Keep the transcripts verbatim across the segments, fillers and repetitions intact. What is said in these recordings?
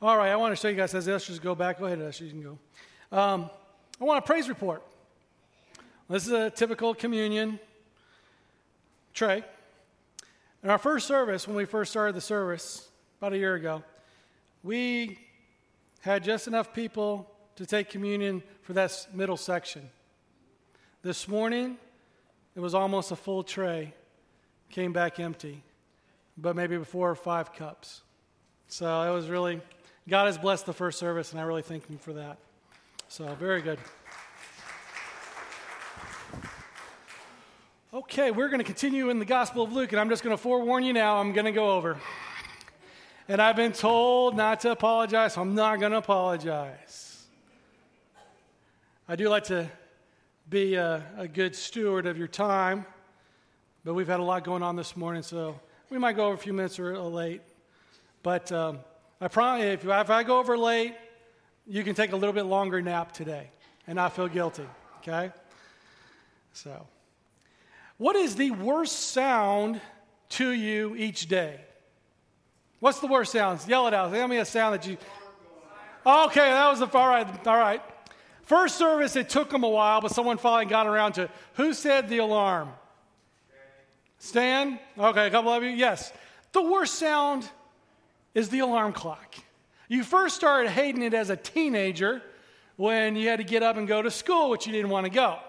All right, I want to show you guys as the ushers go back. Go ahead, ushers, you can go. Um, I want a praise report. This is a typical communion tray. In our first service, when we first started the service about a year ago, we had just enough people to take communion for that middle section. This morning, it was almost a full tray, came back empty, but maybe four or five cups. So it was really, God has blessed the first service, and I really thank Him for that. So very good. Okay, we're going to continue in the Gospel of Luke, and I'm just going to forewarn you now, I'm going to go over. And I've been told not to apologize, so I'm not going to apologize. I do like to be a, a good steward of your time, but we've had a lot going on this morning, so we might go over a few minutes or late. But um, I promise you, if, if I go over late, you can take a little bit longer nap today and not feel guilty, okay? So, what is the worst sound to you each day? What's the worst sound? Yell it out. Tell me a sound that you... Okay, that was the... All right, all right. First service, it took them a while, but someone finally got around to... Who said the alarm? Stan? Okay, a couple of you? Yes. The worst sound is the alarm clock. You first started hating it as a teenager when you had to get up and go to school, which you didn't want to go.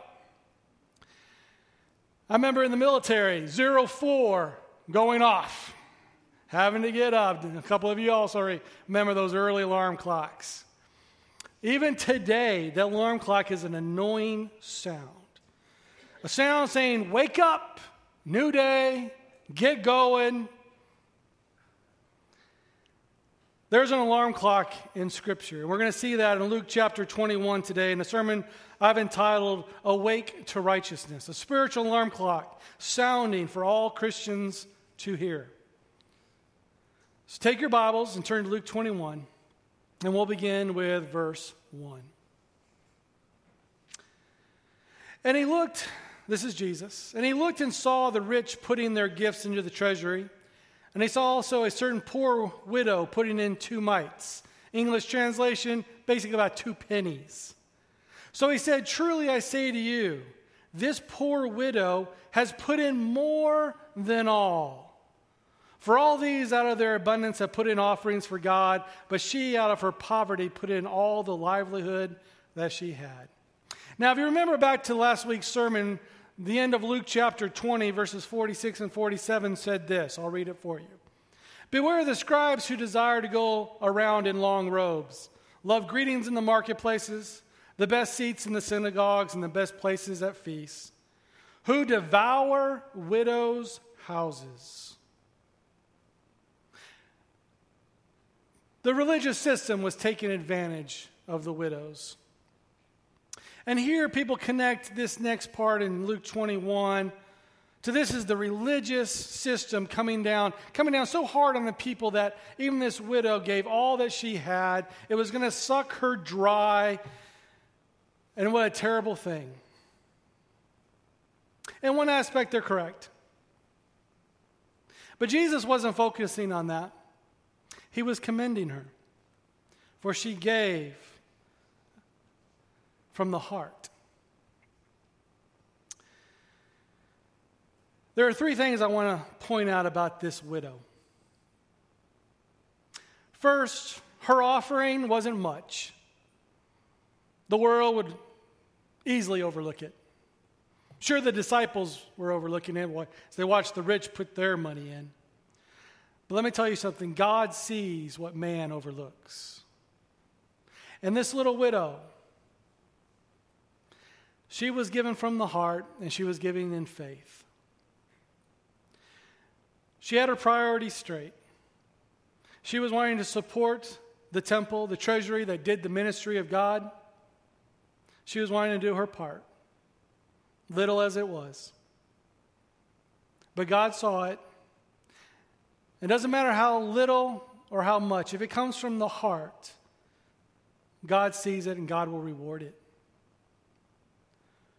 I remember in the military, zero four going off, having to get up. A couple of you also remember those early alarm clocks. Even today, the alarm clock is an annoying sound. A sound saying, wake up, new day, get going. There's an alarm clock in Scripture. And we're going to see that in Luke chapter twenty-one today in a sermon I've entitled, Awake to Righteousness, a spiritual alarm clock sounding for all Christians to hear. So take your Bibles and turn to Luke twenty-one, and we'll begin with verse one. And he looked, this is Jesus, and he looked and saw the rich putting their gifts into the treasury. And he saw also a certain poor widow putting in two mites. English translation, basically about two pennies. So he said, truly I say to you, this poor widow has put in more than all. For all these out of their abundance have put in offerings for God, but she out of her poverty put in all the livelihood that she had. Now if you remember back to last week's sermon, the end of Luke chapter twenty, verses forty-six and forty-seven said this. I'll read it for you. Beware of the scribes who desire to go around in long robes, love greetings in the marketplaces, the best seats in the synagogues, and the best places at feasts, who devour widows' houses. The religious system was taking advantage of the widows. And here people connect this next part in Luke twenty-one to this is the religious system coming down, coming down so hard on the people that even this widow gave all that she had. It was going to suck her dry. And what a terrible thing. In one aspect, they're correct. But Jesus wasn't focusing on that. He was commending her, for she gave from the heart. There are three things I want to point out about this widow. First, her offering wasn't much. The world would easily overlook it. Sure, the disciples were overlooking it as they watched the rich put their money in. But let me tell you something. God sees what man overlooks. And this little widow, she was given from the heart, and she was giving in faith. She had her priorities straight. She was wanting to support the temple, the treasury that did the ministry of God. She was wanting to do her part, little as it was. But God saw it. It doesn't matter how little or how much. If it comes from the heart, God sees it and God will reward it.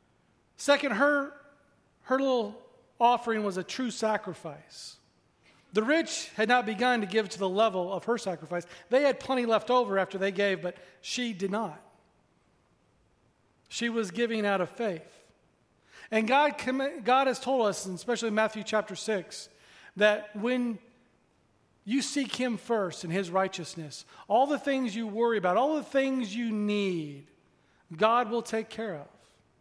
Second, her, her little offering was a true sacrifice. The rich had not begun to give to the level of her sacrifice. They had plenty left over after they gave, but she did not. She was giving out of faith. And God, God has told us, and especially in Matthew chapter six, that when you seek Him first and His righteousness, all the things you worry about, all the things you need, God will take care of.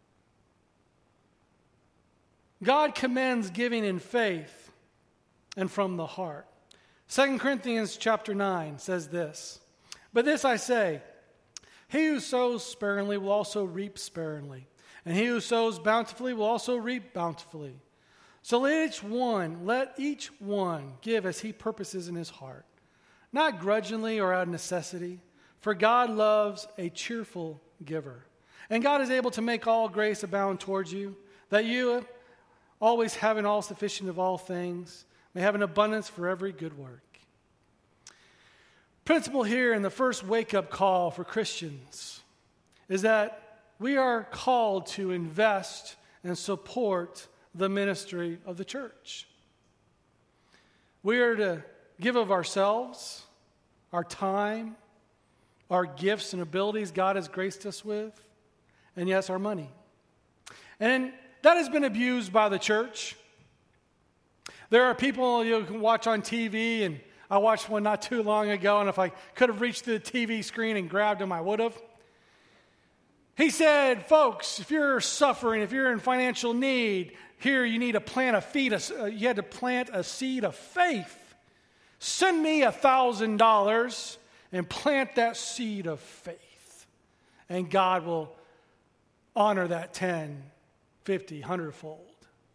God commends giving in faith and from the heart. Second Corinthians chapter nine says this, "But this I say, he who sows sparingly will also reap sparingly, and he who sows bountifully will also reap bountifully. So let each one, let each one give as he purposes in his heart, not grudgingly or out of necessity, for God loves a cheerful giver. And God is able to make all grace abound towards you, that you, always having all sufficient of all things, may have an abundance for every good work." Principle here in the first wake-up call for Christians is that we are called to invest and support the ministry of the church. We are to give of ourselves, our time, our gifts and abilities God has graced us with, and yes, our money. And that has been abused by the church. There are people you can watch on T V, and I watched one not too long ago, and if I could have reached to the T V screen and grabbed him, I would have. He said, folks, if you're suffering, if you're in financial need, here you need to plant a feed, a, you had to plant a seed of faith. Send me a thousand dollars and plant that seed of faith. And God will honor that ten, fifty, hundredfold.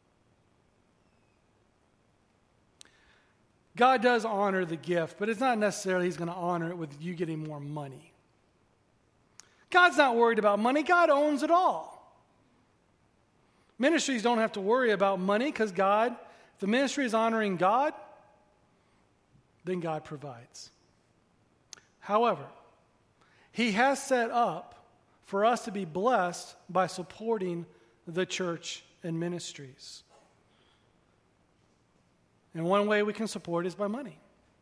God does honor the gift, but it's not necessarily He's going to honor it with you getting more money. God's not worried about money. God owns it all. Ministries don't have to worry about money because God, if the ministry is honoring God, then God provides. However, He has set up for us to be blessed by supporting the church and ministries. And one way we can support is by money.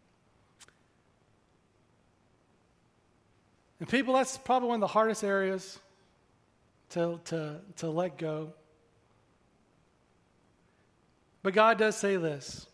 And people, that's probably one of the hardest areas to, to, to let go. But God does say this: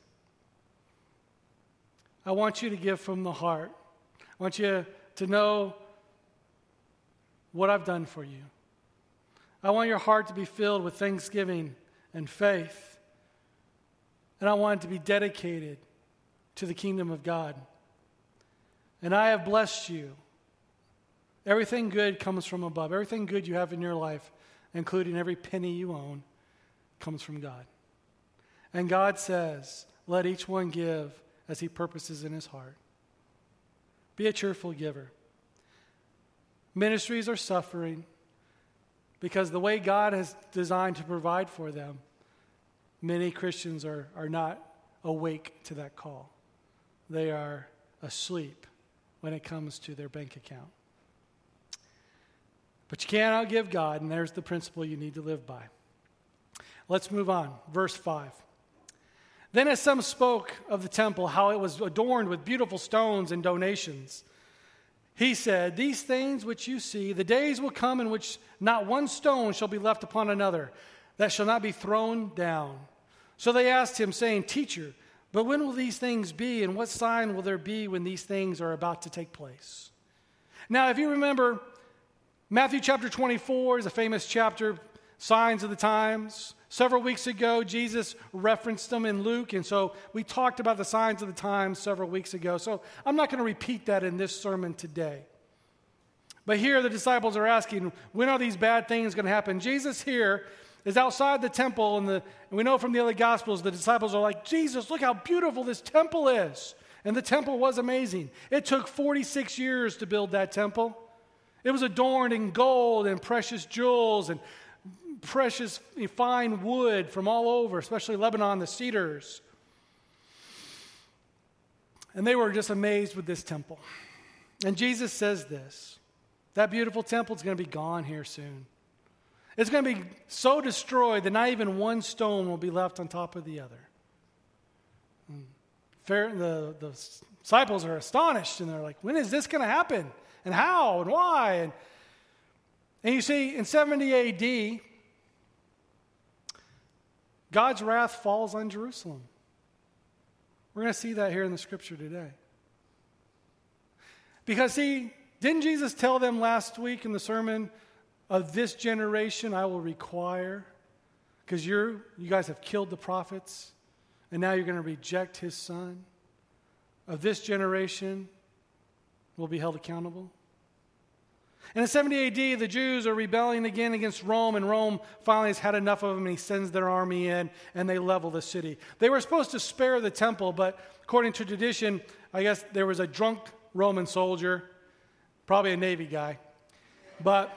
I want you to give from the heart. I want you to know what I've done for you. I want your heart to be filled with thanksgiving and faith. And I want it to be dedicated to the kingdom of God. And I have blessed you. Everything good comes from above. Everything good you have in your life, including every penny you own, comes from God. And God says, let each one give as he purposes in his heart. Be a cheerful giver. Ministries are suffering because the way God has designed to provide for them, many Christians are, are not awake to that call. They are asleep when it comes to their bank account. But you can't outgive God, and there's the principle you need to live by. Let's move on. Verse five. Then as some spoke of the temple, how it was adorned with beautiful stones and donations, he said, these things which you see, the days will come in which not one stone shall be left upon another, that shall not be thrown down. So they asked him, saying, Teacher, but when will these things be, and what sign will there be when these things are about to take place? Now, if you remember, Matthew chapter twenty-four is a famous chapter, signs of the times. Several weeks ago, Jesus referenced them in Luke, and so we talked about the signs of the times several weeks ago. So I'm not going to repeat that in this sermon today. But here the disciples are asking, when are these bad things going to happen? Jesus here is outside the temple, and, the, and we know from the other Gospels, the disciples are like, Jesus, look how beautiful this temple is. And the temple was amazing. It took forty-six years to build that temple. It was adorned in gold and precious jewels and precious fine wood from all over, especially Lebanon, the cedars. And they were just amazed with this temple. And Jesus says this, that beautiful temple is going to be gone here soon. It's going to be so destroyed that not even one stone will be left on top of the other. the, the disciples are astonished, and they're like, when is this going to happen? And how? And why? And, and you see, in seventy A D, God's wrath falls on Jerusalem. We're going to see that here in the scripture today. Because, see, didn't Jesus tell them last week in the sermon, of this generation I will require, because you're you guys have killed the prophets, and now you're going to reject his son. Of this generation will be held accountable. And in seventy A D, the Jews are rebelling again against Rome, and Rome finally has had enough of them, and he sends their army in, and they level the city. They were supposed to spare the temple, but according to tradition, I guess there was a drunk Roman soldier, probably a Navy guy, but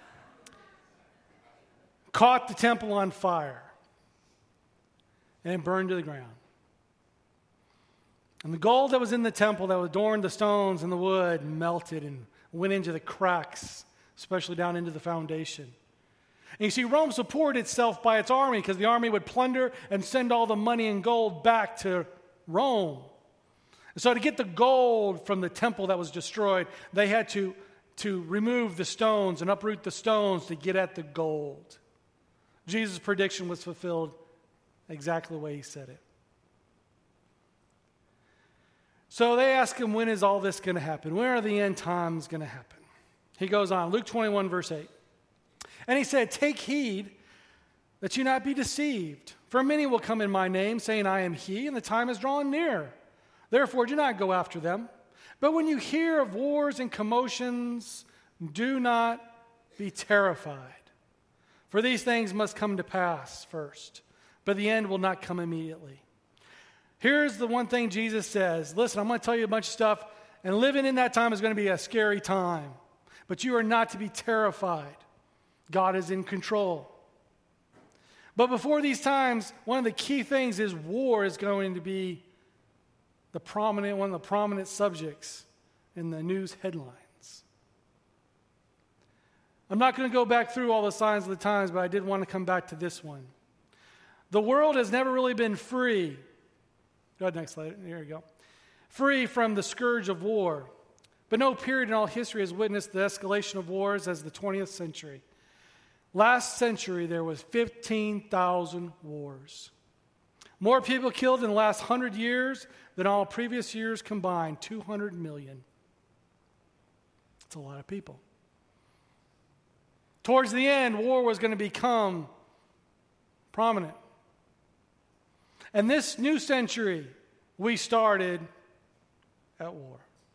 caught the temple on fire, and it burned to the ground. And the gold that was in the temple that adorned the stones and the wood melted and went into the cracks, especially down into the foundation. And you see, Rome supported itself by its army because the army would plunder and send all the money and gold back to Rome. And so to get the gold from the temple that was destroyed, they had to, to remove the stones and uproot the stones to get at the gold. Jesus' prediction was fulfilled exactly the way he said it. So they ask him, when is all this going to happen? When are the end times going to happen? He goes on, Luke twenty-one, verse eight. And he said, take heed that you not be deceived. For many will come in my name, saying, I am he, and the time is drawing near. Therefore, do not go after them. But when you hear of wars and commotions, do not be terrified. For these things must come to pass first, but the end will not come immediately. Here's the one thing Jesus says. Listen, I'm going to tell you a bunch of stuff, and living in that time is going to be a scary time. But you are not to be terrified. God is in control. But before these times, one of the key things is war is going to be the prominent, one of the prominent subjects in the news headlines. I'm not going to go back through all the signs of the times, but I did want to come back to this one. The world has never really been free. Go ahead, next slide. Here we go. Free from the scourge of war. But no period in all history has witnessed the escalation of wars as the twentieth century. Last century, there was fifteen thousand wars. More people killed in the last one hundred years than all previous years combined, two hundred million. That's a lot of people. Towards the end, war was going to become prominent. And this new century, we started at war.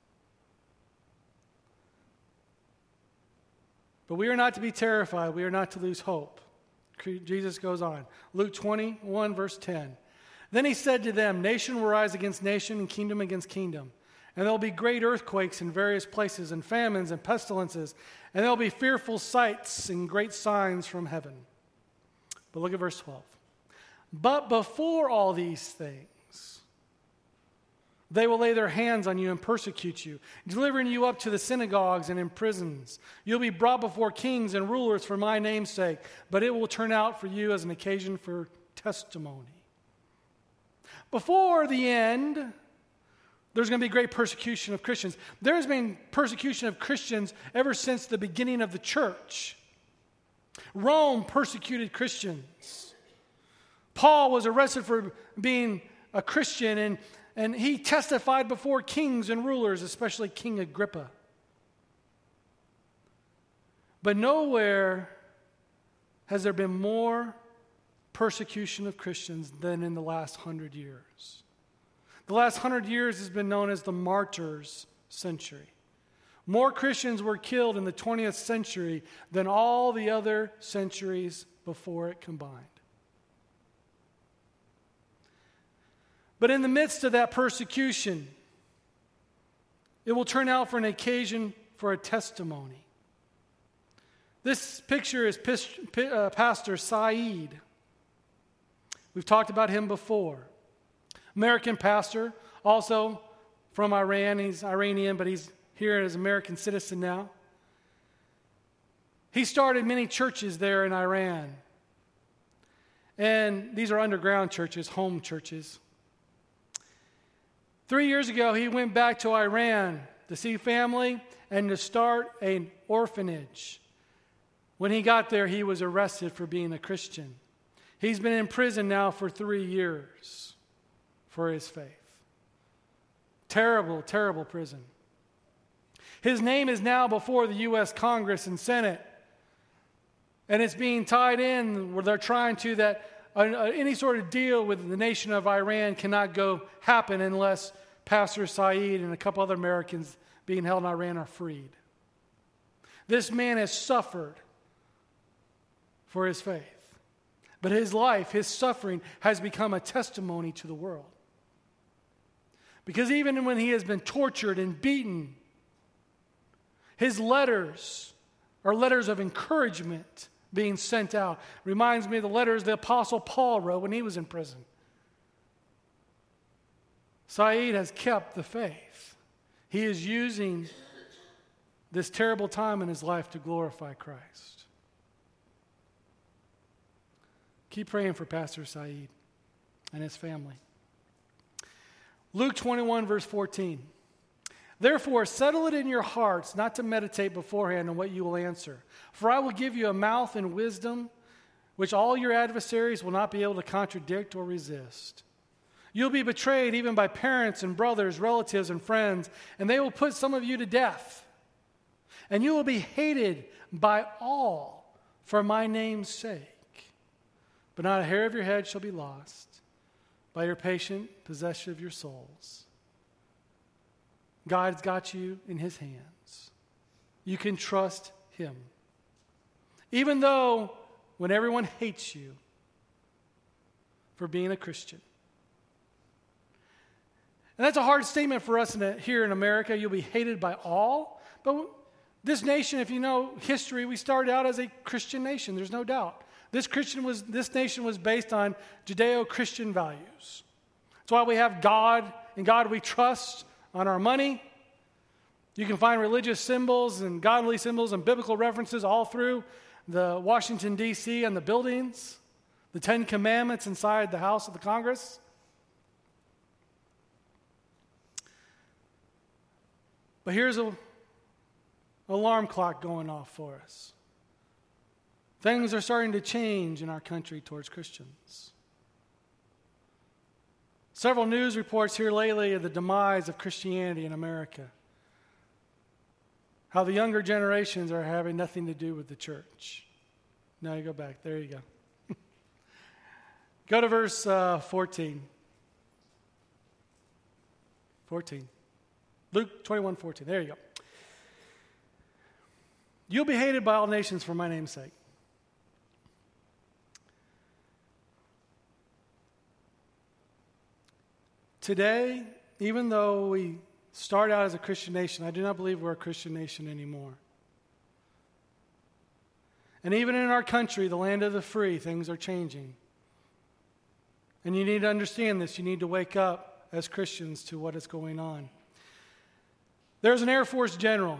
But we are not to be terrified. We are not to lose hope. Jesus goes on. Luke twenty-one, verse ten. Then he said to them, nation will rise against nation and kingdom against kingdom. And there will be great earthquakes in various places and famines and pestilences. And there will be fearful sights and great signs from heaven. But look at verse twelve. But before all these things, they will lay their hands on you and persecute you, delivering you up to the synagogues and in prisons. You'll be brought before kings and rulers for my name's sake, but it will turn out for you as an occasion for testimony. Before the end, there's going to be great persecution of Christians. There's been persecution of Christians ever since the beginning of the church. Rome persecuted Christians. Paul was arrested for being a Christian, and, and he testified before kings and rulers, especially King Agrippa. But nowhere has there been more persecution of Christians than in the last hundred years. The last hundred years has been known as the martyrs' century. More Christians were killed in the twentieth century than all the other centuries before it combined. But in the midst of that persecution, it will turn out for an occasion for a testimony. This picture is Pastor Saeed. We've talked about him before. American pastor, also from Iran. He's Iranian, but he's here as an American citizen now. He started many churches there in Iran. And these are underground churches, home churches. Three years ago, he went back to Iran to see family and to start an orphanage. When he got there, he was arrested for being a Christian. He's been in prison now for three years for his faith. Terrible, terrible prison. His name is now before the U S Congress and Senate. And it's being tied in where they're trying to that uh, any sort of deal with the nation of Iran cannot go happen unless Pastor Saeed and a couple other Americans being held in Iran are freed. This man has suffered for his faith. But his life, his suffering, has become a testimony to the world. Because even when he has been tortured and beaten, his letters are letters of encouragement being sent out. Reminds me of the letters the Apostle Paul wrote when he was in prison. Saeed has kept the faith. He is using this terrible time in his life to glorify Christ. Keep praying for Pastor Saeed and his family. Luke twenty-one, verse fourteen. Therefore, settle it in your hearts not to meditate beforehand on what you will answer. For I will give you a mouth and wisdom which all your adversaries will not be able to contradict or resist. You'll be betrayed even by parents and brothers, relatives and friends, and they will put some of you to death. And you will be hated by all for my name's sake. But not a hair of your head shall be lost by your patient possession of your souls. God's got you in his hands. You can trust him. Even though when everyone hates you for being a Christian. And that's a hard statement for us in a, here in America. You'll be hated by all. But this nation, if you know history, we started out as a Christian nation. There's no doubt. This Christian was this nation was based on Judeo-Christian values. That's why we have God, and God we trust on our money. You can find religious symbols and godly symbols and biblical references all through the Washington, D C and the buildings, the Ten Commandments inside the House of the Congress. But here's a alarm clock going off for us. Things are starting to change in our country towards Christians. Several news reports here lately of the demise of Christianity in America. How the younger generations are having nothing to do with the church. Now you go back. There you go. Go to verse uh, fourteen. fourteen. Luke twenty-one, fourteen. There you go. You'll be hated by all nations for my name's sake. Today, even though we start out as a Christian nation, I do not believe we're a Christian nation anymore. And even in our country, the land of the free, things are changing. And you need to understand this. You need to wake up as Christians to what is going on. There's an Air Force general.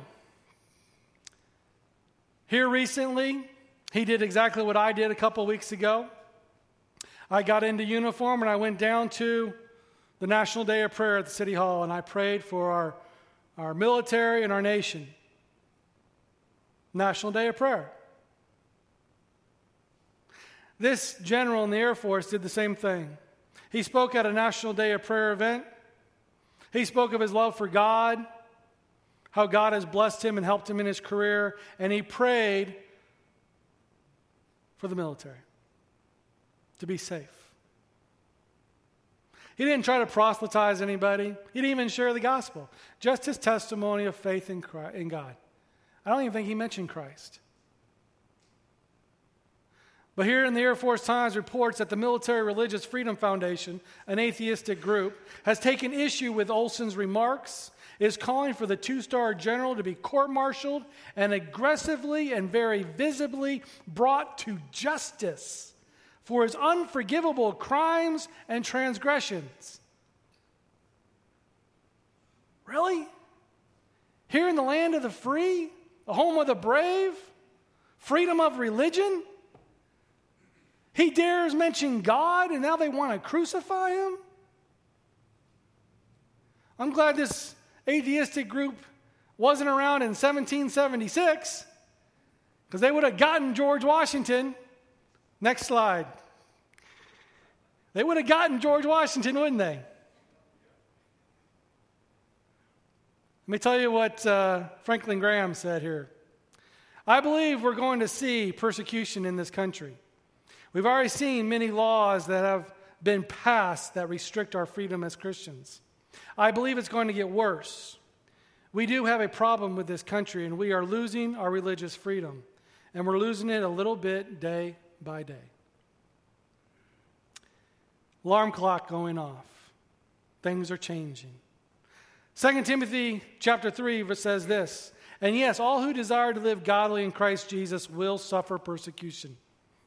Here recently, he did exactly what I did a couple weeks ago. I got into uniform and I went down to the National Day of Prayer at the City Hall, and I prayed for our, our military and our nation. National Day of Prayer. This general in the Air Force did the same thing. He spoke at a National Day of Prayer event. He spoke of his love for God, how God has blessed him and helped him in his career, and he prayed for the military to be safe. He didn't try to proselytize anybody. He didn't even share the gospel. Just his testimony of faith in Christ, in God. I don't even think he mentioned Christ. But here in the Air Force Times reports that the Military Religious Freedom Foundation, an atheistic group, has taken issue with Olson's remarks, is calling for the two-star general to be court-martialed and aggressively and very visibly brought to justice for his unforgivable crimes and transgressions. Really? Here in the land of the free, the home of the brave, freedom of religion, he dares mention God and now they want to crucify him? I'm glad this atheistic group wasn't around in seventeen seventy-six, because they would have gotten George Washington. Next slide. They would have gotten George Washington, wouldn't they? Let me tell you what uh, Franklin Graham said here. I believe we're going to see persecution in this country. We've already seen many laws that have been passed that restrict our freedom as Christians. I believe it's going to get worse. We do have a problem with this country, and we are losing our religious freedom. And we're losing it a little bit day by day. Alarm clock going off. Things are changing. Second Timothy chapter three says this, and yes, all who desire to live godly in Christ Jesus will suffer persecution.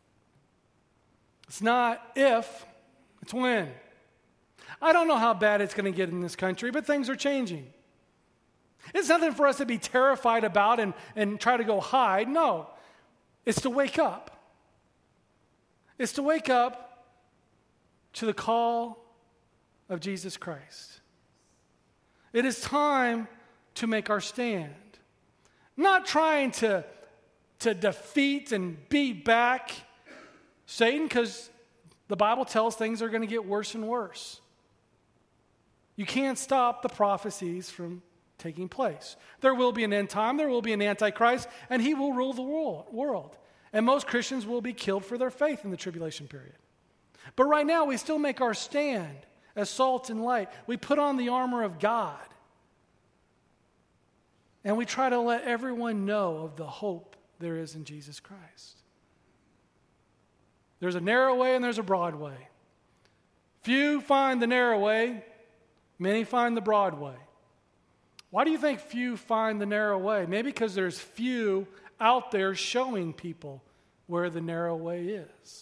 It's not if, it's when. I don't know how bad it's going to get in this country, but things are changing. It's nothing for us to be terrified about and, and try to go hide. No, it's to wake up. It's to wake up to the call of Jesus Christ. It is time to make our stand. Not trying to, to defeat and beat back Satan, because the Bible tells things are going to get worse and worse. You can't stop the prophecies from taking place. There will be an end time, there will be an Antichrist, and he will rule the world. And most Christians will be killed for their faith in the tribulation period. But right now, we still make our stand as salt and light. We put on the armor of God. And we try to let everyone know of the hope there is in Jesus Christ. There's a narrow way and there's a broad way. Few find the narrow way, many find the broad way. Why do you think few find the narrow way? Maybe because there's few out there showing people where the narrow way is.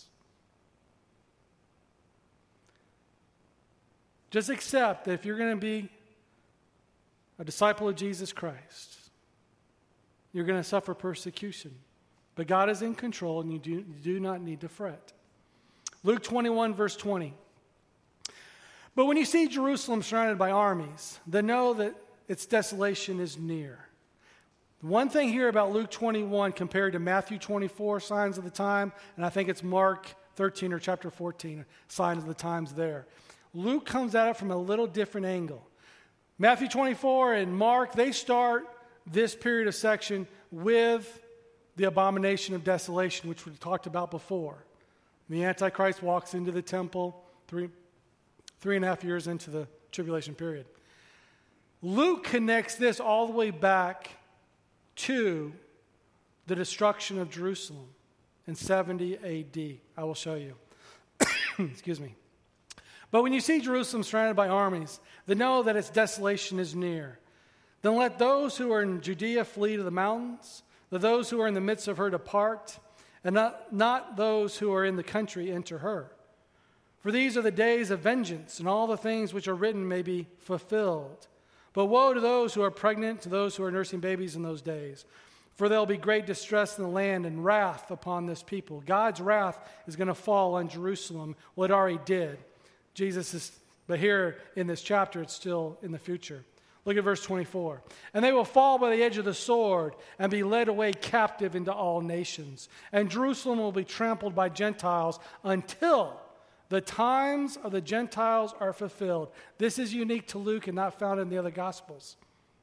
Just accept that if you're going to be a disciple of Jesus Christ, you're going to suffer persecution. But God is in control, and you do, you do not need to fret. Luke twenty-one, verse twenty. But when you see Jerusalem surrounded by armies, then know that its desolation is near. One thing here about Luke twenty-one compared to Matthew twenty-four, signs of the time, and I think it's Mark thirteen or chapter fourteen, signs of the times there. Luke comes at it from a little different angle. Matthew twenty-four and Mark, they start this period of section with the abomination of desolation, which we talked about before. The Antichrist walks into the temple three, three and a half years into the tribulation period. Luke connects this all the way back to the destruction of Jerusalem in seventy A D. I will show you. Excuse me. But when you see Jerusalem surrounded by armies, then know that its desolation is near. Then let those who are in Judea flee to the mountains, let those who are in the midst of her depart, and not, not those who are in the country enter her. For these are the days of vengeance, and all the things which are written may be fulfilled. But woe to those who are pregnant, to those who are nursing babies in those days. For there will be great distress in the land and wrath upon this people. God's wrath is going to fall on Jerusalem. Well, it already did. Jesus is, but here in this chapter, it's still in the future. Look at verse twenty-four. And they will fall by the edge of the sword and be led away captive into all nations. And Jerusalem will be trampled by Gentiles until the times of the Gentiles are fulfilled. This is unique to Luke and not found in the other Gospels.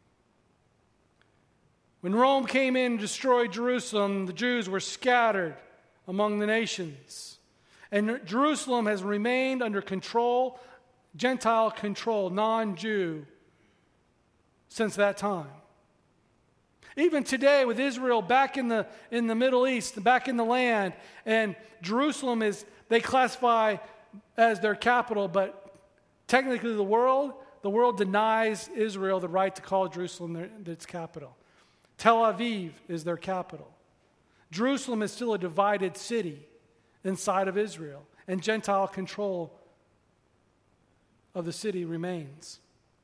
When Rome came in and destroyed Jerusalem, the Jews were scattered among the nations. And Jerusalem has remained under control, Gentile control, non-Jew, since that time. Even today with Israel back in the, in the Middle East, back in the land, and Jerusalem is, they classify as their capital, but technically the world, the world denies Israel the right to call Jerusalem their, its capital. Tel Aviv is their capital. Jerusalem is still a divided city inside of Israel, and Gentile control of the city remains.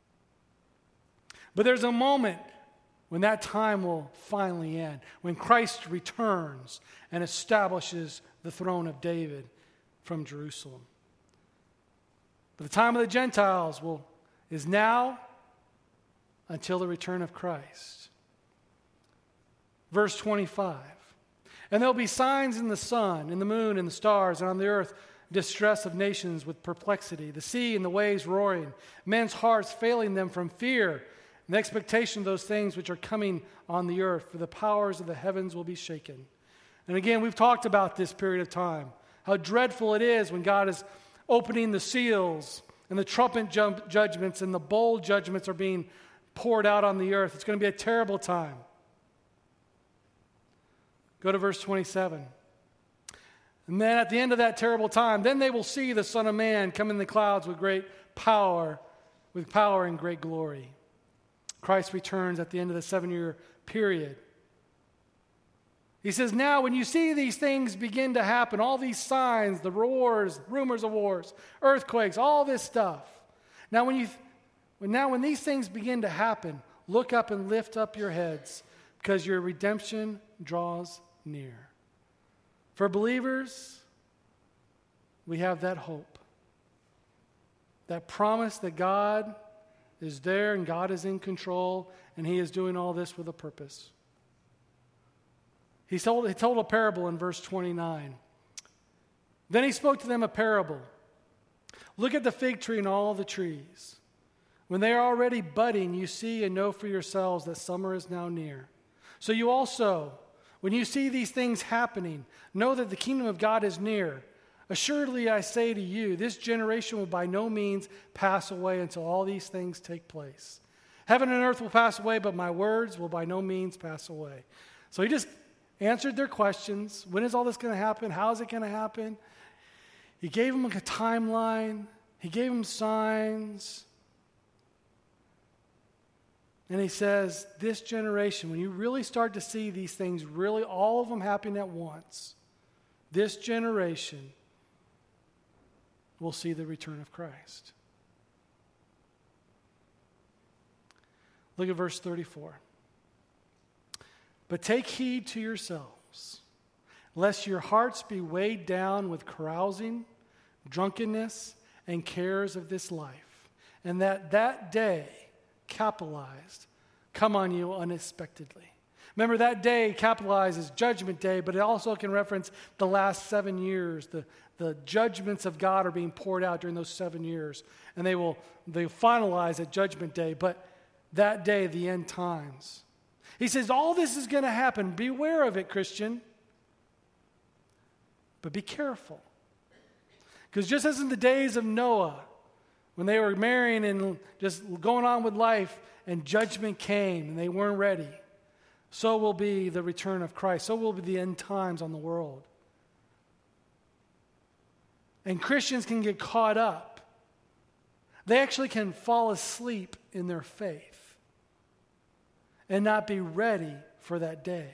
But there's a moment when that time will finally end, when Christ returns and establishes the throne of David from Jerusalem. But the time of the Gentiles will, is now, until the return of Christ. Verse twenty-five. And there'll be signs in the sun, in the moon, in the stars, and on the earth, distress of nations with perplexity, the sea and the waves roaring, men's hearts failing them from fear, and the expectation of those things which are coming on the earth, for the powers of the heavens will be shaken. And again, we've talked about this period of time, how dreadful it is when God is opening the seals, and the trumpet jump judgments and the bowl judgments are being poured out on the earth. It's going to be a terrible time. Go to verse twenty-seven. And then at the end of that terrible time, then they will see the Son of Man come in the clouds with great power, with power and great glory. Christ returns at the end of the seven-year period. He says, now when you see these things begin to happen, all these signs, the wars, rumors of wars, earthquakes, all this stuff. Now when you, now when these things begin to happen, look up and lift up your heads, because your redemption draws near. For believers, we have that hope, that promise that God is there and God is in control and He is doing all this with a purpose. He told, he told a parable in verse twenty-nine. Then He spoke to them a parable. Look at the fig tree and all the trees. When they are already budding, you see and know for yourselves that summer is now near. So you also, when you see these things happening, know that the kingdom of God is near. Assuredly, I say to you, this generation will by no means pass away until all these things take place. Heaven and earth will pass away, but my words will by no means pass away. So He just answered their questions. When is all this going to happen? How is it going to happen? He gave them a timeline. He gave them signs. And He says, this generation, when you really start to see these things, really all of them happening at once, this generation will see the return of Christ. Look at verse thirty-four. But take heed to yourselves, lest your hearts be weighed down with carousing, drunkenness, and cares of this life, and that that day, capitalized, come on you unexpectedly. Remember, that day capitalized is Judgment Day, but it also can reference the last seven years. The, the judgments of God are being poured out during those seven years, and they will they finalize at Judgment Day, but that day, the end times. He says, all this is going to happen. Beware of it, Christian. But be careful. Because just as in the days of Noah, when they were marrying and just going on with life, and judgment came, and they weren't ready, so will be the return of Christ. So will be the end times on the world. And Christians can get caught up. They actually can fall asleep in their faith and not be ready for that day.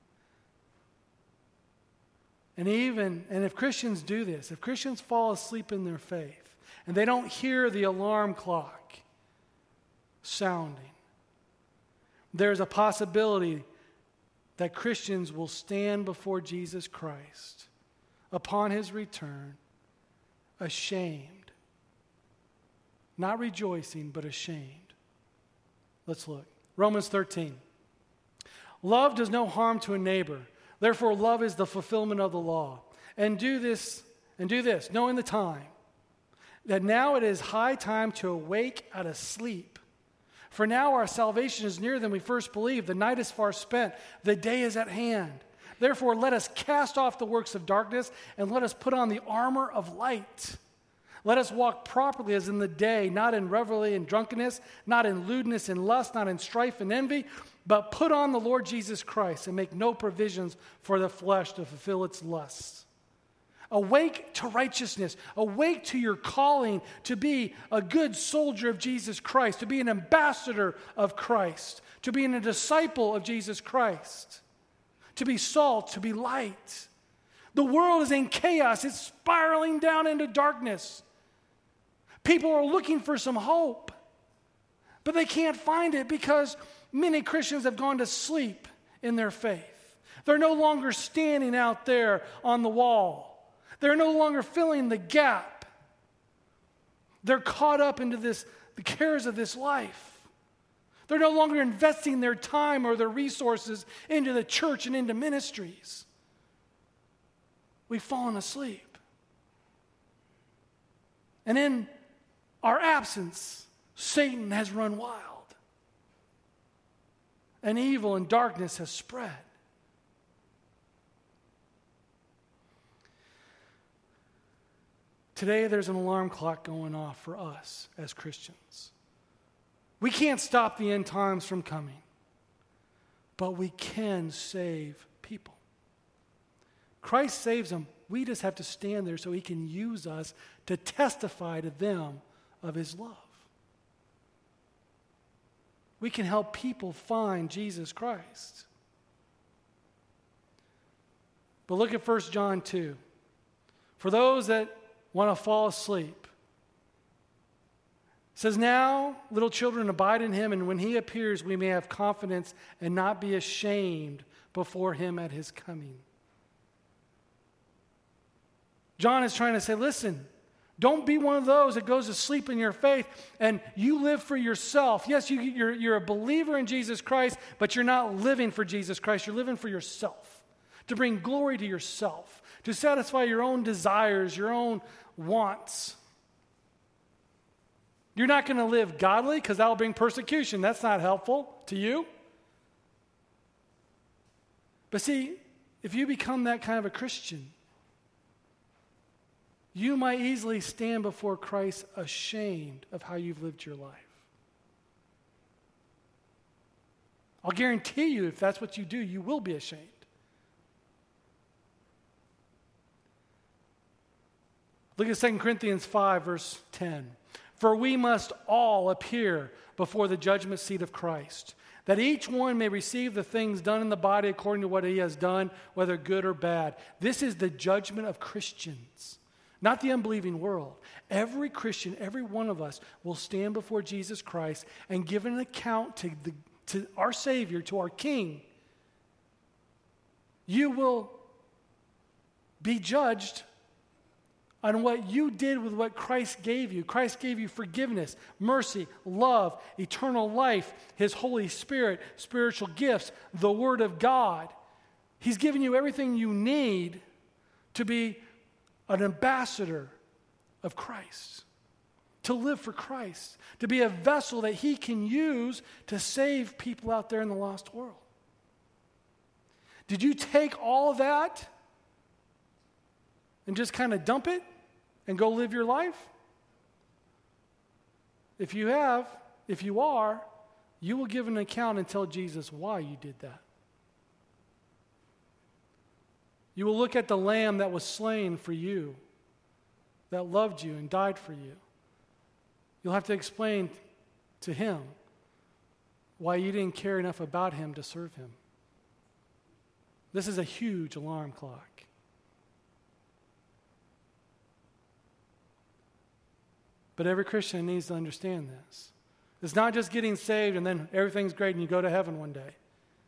And even, and if Christians do this, if Christians fall asleep in their faith, and they don't hear the alarm clock sounding, there's a possibility that Christians will stand before Jesus Christ upon His return, ashamed. Not rejoicing, but ashamed. Let's look. Romans thirteen. Love does no harm to a neighbor. Therefore, love is the fulfillment of the law. And do this, and do this, knowing the time, that now it is high time to awake out of sleep. For now our salvation is nearer than we first believed. The night is far spent. The day is at hand. Therefore, let us cast off the works of darkness, and let us put on the armor of light. Let us walk properly as in the day, not in revelry and drunkenness, not in lewdness and lust, not in strife and envy, but put on the Lord Jesus Christ and make no provisions for the flesh to fulfill its lusts. Awake to righteousness. Awake to your calling to be a good soldier of Jesus Christ, to be an ambassador of Christ, to be a disciple of Jesus Christ, to be salt, to be light. The world is in chaos. It's spiraling down into darkness. People are looking for some hope, but they can't find it because many Christians have gone to sleep in their faith. They're no longer standing out there on the wall. They're no longer filling the gap. They're caught up into this, the cares of this life. They're no longer investing their time or their resources into the church and into ministries. We've fallen asleep. And in our absence, Satan has run wild. And evil and darkness has spread. Today, there's an alarm clock going off for us as Christians. We can't stop the end times from coming, but we can save people. Christ saves them. We just have to stand there so he can use us to testify to them of his love. We can help people find Jesus Christ. But look at First John two. For those that want to fall asleep, it says, now, little children, abide in him, and when he appears, we may have confidence and not be ashamed before him at his coming. John is trying to say, listen, don't be one of those that goes to sleep in your faith and you live for yourself. Yes, you, you're, you're a believer in Jesus Christ, but you're not living for Jesus Christ. You're living for yourself, to bring glory to yourself, to satisfy your own desires, your own wants. You're not going to live godly because that will bring persecution. That's not helpful to you. But see, if you become that kind of a Christian, you might easily stand before Christ ashamed of how you've lived your life. I'll guarantee you, if that's what you do, you will be ashamed. Look at Second Corinthians five, verse ten. For we must all appear before the judgment seat of Christ, that each one may receive the things done in the body according to what he has done, whether good or bad. This is the judgment of Christians, not the unbelieving world. Every Christian, every one of us, will stand before Jesus Christ and give an account to, the, to our Savior, to our King. You will be judged on what you did with what Christ gave you. Christ gave you forgiveness, mercy, love, eternal life, his Holy Spirit, spiritual gifts, the Word of God. He's given you everything you need to be an ambassador of Christ, to live for Christ, to be a vessel that he can use to save people out there in the lost world. Did you take all of that and just kind of dump it and go live your life? If you have, if you are, you will give an account and tell Jesus why you did that. You will look at the lamb that was slain for you, that loved you and died for you. You'll have to explain to him why you didn't care enough about him to serve him. This is a huge alarm clock. But every Christian needs to understand this. It's not just getting saved and then everything's great and you go to heaven one day.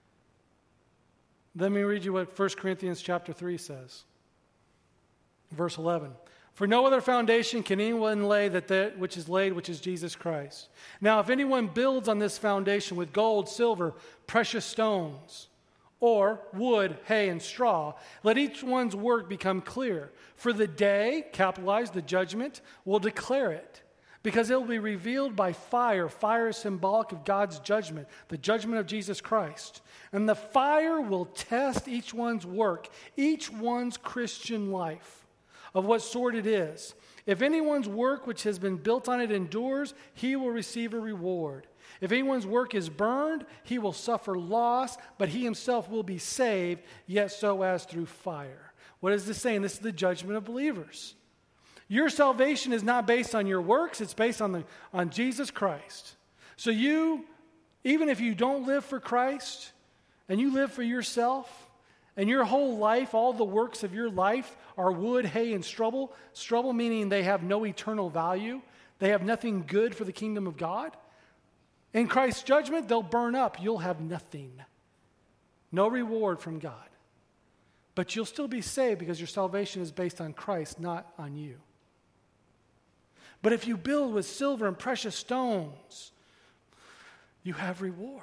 Let me read you what First Corinthians chapter three says. Verse eleven. For no other foundation can anyone lay that, that which is laid, which is Jesus Christ. Now, if anyone builds on this foundation with gold, silver, precious stones, or wood, hay, and straw, let each one's work become clear. For the day, capitalized, the judgment, will declare it, because it will be revealed by fire. Fire is symbolic of God's judgment, the judgment of Jesus Christ. And the fire will test each one's work, each one's Christian life, of what sort it is. If anyone's work which has been built on it endures, he will receive a reward. If anyone's work is burned, he will suffer loss, but he himself will be saved, yet so as through fire. What is this saying? This is the judgment of believers. Your salvation is not based on your works, it's based on, the, on Jesus Christ. So you, even if you don't live for Christ, and you live for yourself, and your whole life, all the works of your life are wood, hay, and stubble, stubble meaning they have no eternal value, they have nothing good for the kingdom of God. In Christ's judgment, they'll burn up. You'll have nothing. No reward from God. But you'll still be saved because your salvation is based on Christ, not on you. But if you build with silver and precious stones, you have reward.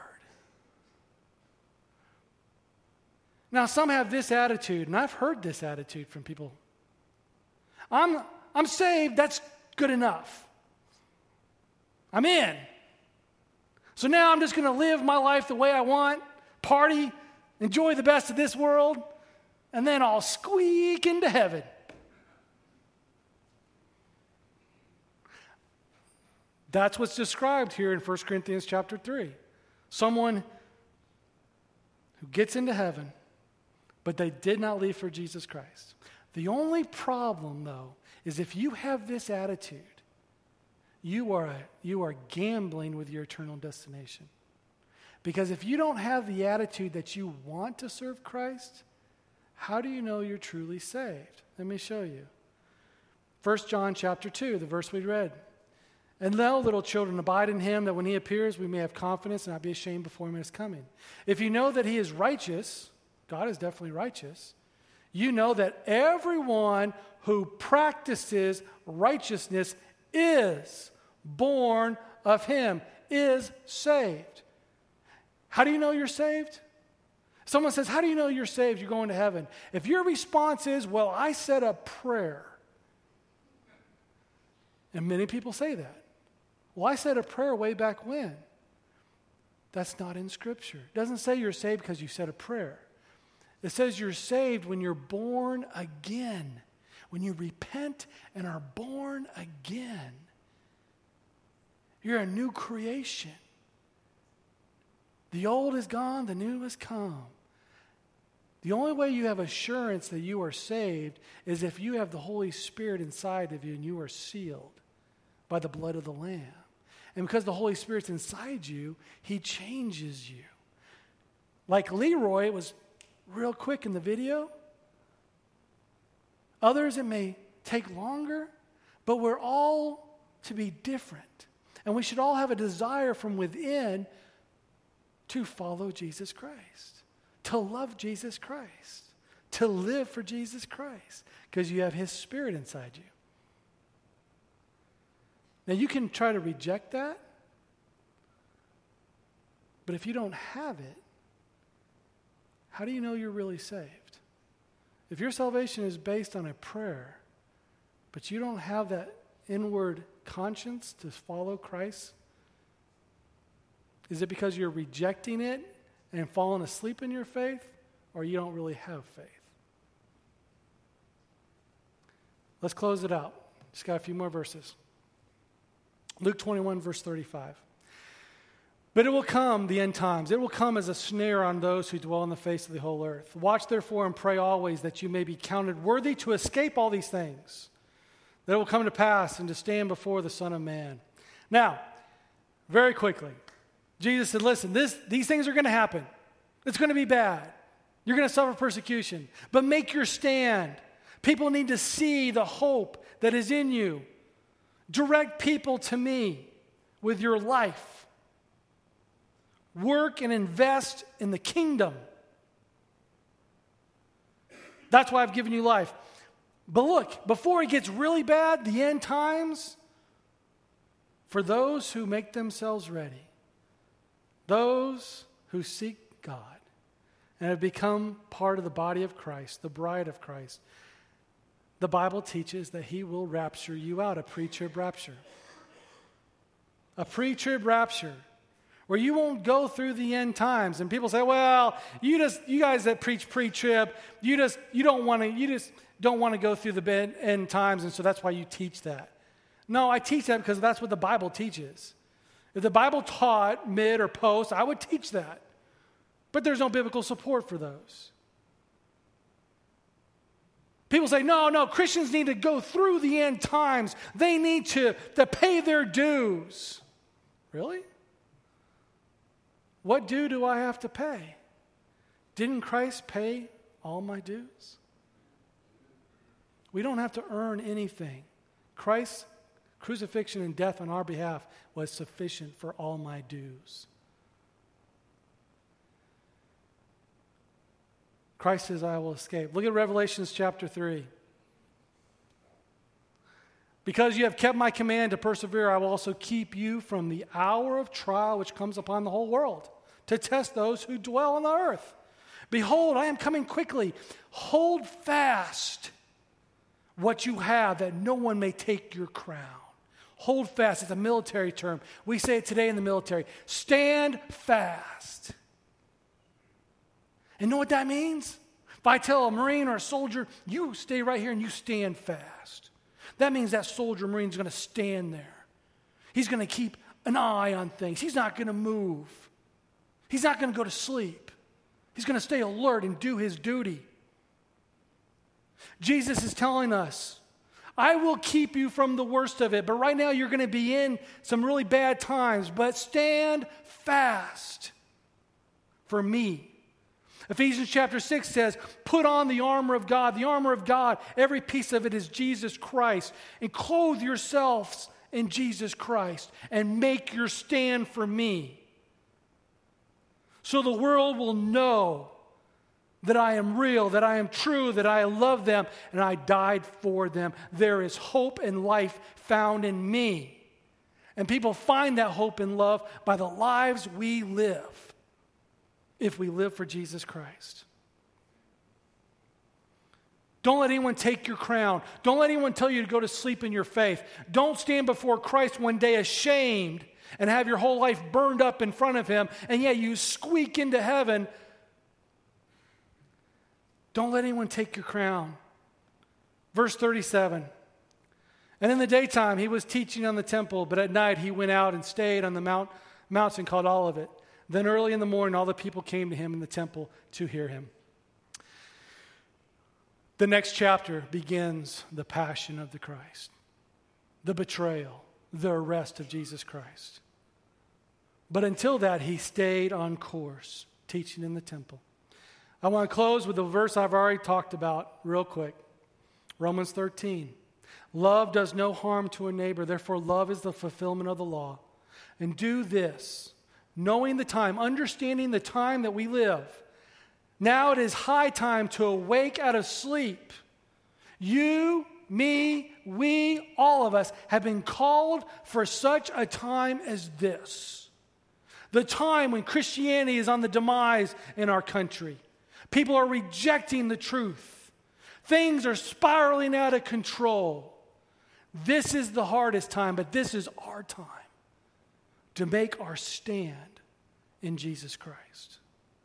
Now, some have this attitude, and I've heard this attitude from people. I'm, I'm saved, that's good enough. I'm in. So now I'm just going to live my life the way I want, party, enjoy the best of this world, and then I'll squeak into heaven. That's what's described here in First Corinthians chapter three. Someone who gets into heaven, but they did not leave for Jesus Christ. The only problem, though, is if you have this attitude, you are, you are gambling with your eternal destination. Because if you don't have the attitude that you want to serve Christ, how do you know you're truly saved? Let me show you. First John chapter two, the verse we read. And now, little children, abide in him, that when he appears, we may have confidence and not be ashamed before him in his coming. If you know that he is righteous, God is definitely righteous, you know that everyone who practices righteousness is born of him, is saved. How do you know you're saved? Someone says, how do you know you're saved? You're going to heaven. If your response is, well, I said a prayer. And many people say that. Well, I said a prayer way back when. That's not in Scripture. It doesn't say you're saved because you said a prayer. It says you're saved when you're born again. When you repent and are born again. You're a new creation. The old is gone, the new has come. The only way you have assurance that you are saved is if you have the Holy Spirit inside of you and you are sealed by the blood of the Lamb. And because the Holy Spirit's inside you, he changes you. Like Leroy, it was real quick in the video. Others, it may take longer, but we're all to be different. And we should all have a desire from within to follow Jesus Christ, to love Jesus Christ, to live for Jesus Christ, because you have his Spirit inside you. Now, you can try to reject that, but if you don't have it, how do you know you're really saved? If your salvation is based on a prayer, but you don't have that inward conscience to follow Christ, is it because you're rejecting it and falling asleep in your faith, or you don't really have faith? Let's close it out. Just got a few more verses. Luke twenty-one, verse thirty-five. But it will come, the end times, it will come as a snare on those who dwell on the face of the whole earth. Watch therefore and pray always that you may be counted worthy to escape all these things, that it will come to pass and to stand before the Son of Man. Now, very quickly, Jesus said, listen, this, these things are going to happen. It's going to be bad. You're going to suffer persecution. But make your stand. People need to see the hope that is in you. Direct people to me with your life. Work and invest in the kingdom. That's why I've given you life. But look, before it gets really bad, the end times, for those who make themselves ready, those who seek God and have become part of the body of Christ, the bride of Christ, the Bible teaches that he will rapture you out, a pre-trib rapture. A pre-trib rapture, where you won't go through the end times. And people say, well, you just you guys that preach pre-trib, you just you don't want to you just don't want to go through the end times, and so that's why you teach that. No, I teach that because that's what the Bible teaches. If the Bible taught mid or post, I would teach that. But there's no biblical support for those. People say, no, no, Christians need to go through the end times. They need to, to pay their dues. Really? What due do I have to pay? Didn't Christ pay all my dues? We don't have to earn anything. Christ's crucifixion and death on our behalf was sufficient for all my dues. Christ says, I will escape. Look at Revelations chapter three. Because you have kept my command to persevere, I will also keep you from the hour of trial which comes upon the whole world, to test those who dwell on the earth. Behold, I am coming quickly. Hold fast what you have, that no one may take your crown. Hold fast. It's a military term. We say it today in the military. Stand fast. And know what that means? If I tell a Marine or a soldier, you stay right here and you stand fast, that means that soldier or Marine is going to stand there. He's going to keep an eye on things. He's not going to move. He's not going to go to sleep. He's going to stay alert and do his duty. Jesus is telling us, I will keep you from the worst of it, but right now you're going to be in some really bad times, but stand fast for me. Ephesians chapter six says, put on the armor of God. The armor of God, every piece of it is Jesus Christ. And clothe yourselves in Jesus Christ and make your stand for me. So the world will know that I am real, that I am true, that I love them, and I died for them. There is hope and life found in me. And people find that hope and love by the lives we live, if we live for Jesus Christ. Don't let anyone take your crown. Don't let anyone tell you to go to sleep in your faith. Don't stand before Christ one day ashamed and have your whole life burned up in front of him, and yet you squeak into heaven. Don't let anyone take your crown. Verse thirty-seven. And in the daytime he was teaching on the temple, but at night he went out and stayed on the mount, mountain called Olivet. Then early in the morning all the people came to him in the temple to hear him. The next chapter begins the passion of the Christ, the betrayal, the arrest of Jesus Christ. But until that, he stayed on course, teaching in the temple. I want to close with a verse I've already talked about real quick. Romans thirteen. Love does no harm to a neighbor, therefore love is the fulfillment of the law. And do this, knowing the time, understanding the time that we live. Now it is high time to awake out of sleep. You, me, we, all of us have been called for such a time as this. The time when Christianity is on the demise in our country. People are rejecting the truth. Things are spiraling out of control. This is the hardest time, but this is our time to make our stand in Jesus Christ.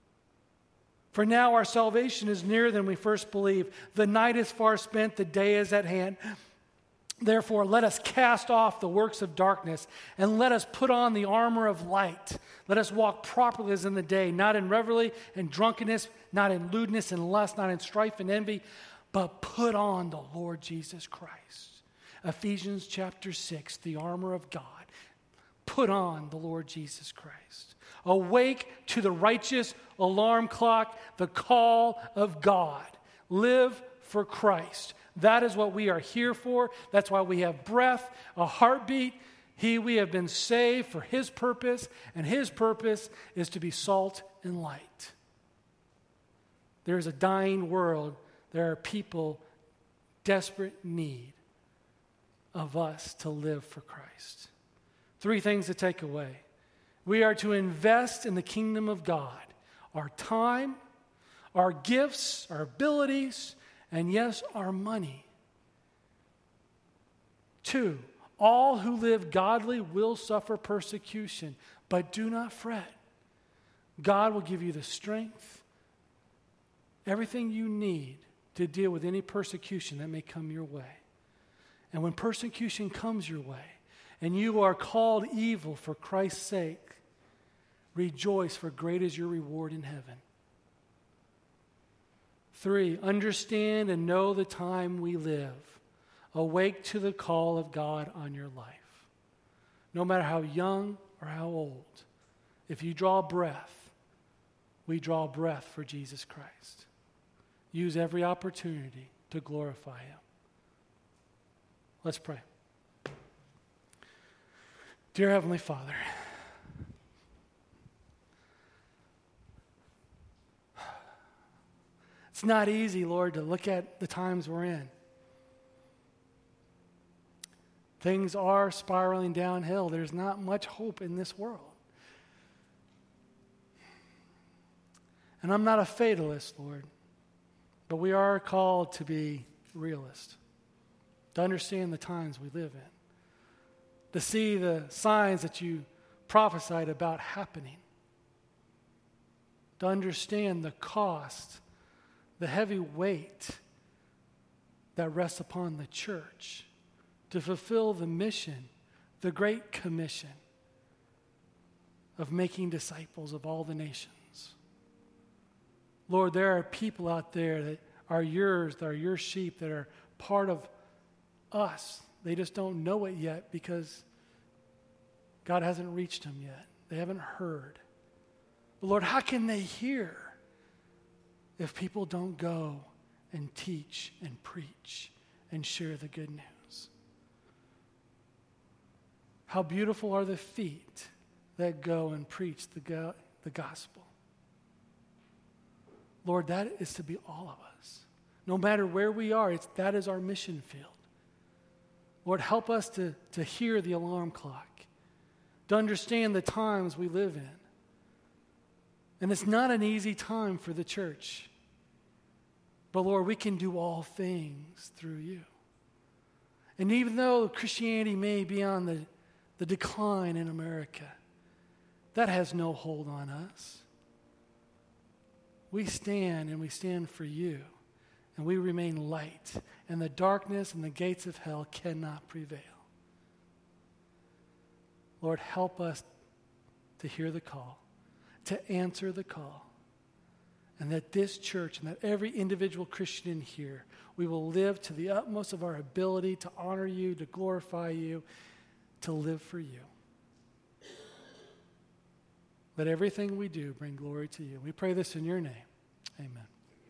For now our salvation is nearer than we first believed. The night is far spent, the day is at hand. Therefore, let us cast off the works of darkness and let us put on the armor of light. Let us walk properly as in the day, not in revelry and drunkenness, not in lewdness and lust, not in strife and envy, but put on the Lord Jesus Christ. Ephesians chapter six, the armor of God. Put on the Lord Jesus Christ. Awake to the righteous alarm clock, the call of God. Live for Christ. That is what we are here for. That's why we have breath, a heartbeat. He, we have been saved for His purpose, and His purpose is to be salt and light. There is a dying world. There are people desperate need of us to live for Christ. Three things to take away. We are to invest in the kingdom of God. Our time, our gifts, our abilities, and yes, our money. Two, all who live godly will suffer persecution, but do not fret. God will give you the strength, everything you need to deal with any persecution that may come your way. And when persecution comes your way, and you are called evil for Christ's sake, rejoice, for great is your reward in heaven. Three, understand and know the time we live. Awake to the call of God on your life. No matter how young or how old, if you draw breath, we draw breath for Jesus Christ. Use every opportunity to glorify Him. Let's pray. Dear Heavenly Father, it's not easy, Lord, to look at the times we're in. Things are spiraling downhill. There's not much hope in this world. And I'm not a fatalist, Lord, but we are called to be realists, to understand the times we live in, to see the signs that you prophesied about happening, to understand the cost, the heavy weight that rests upon the church to fulfill the mission, the Great Commission of making disciples of all the nations. Lord, there are people out there that are yours, that are your sheep, that are part of us. They just don't know it yet because God hasn't reached them yet. They haven't heard. But Lord, how can they hear if people don't go and teach and preach and share the good news? How beautiful are the feet that go and preach the, go- the gospel. Lord, that is to be all of us. No matter where we are, it's, that is our mission field. Lord, help us to, to hear the alarm clock, to understand the times we live in. And it's not an easy time for the church. But Lord, we can do all things through you. And even though Christianity may be on the, the decline in America, that has no hold on us. We stand and we stand for you, and we remain light, and the darkness and the gates of hell cannot prevail. Lord, help us to hear the call, to answer the call, and that this church and that every individual Christian in here, we will live to the utmost of our ability to honor you, to glorify you, to live for you. Let everything we do bring glory to you. We pray this in your name.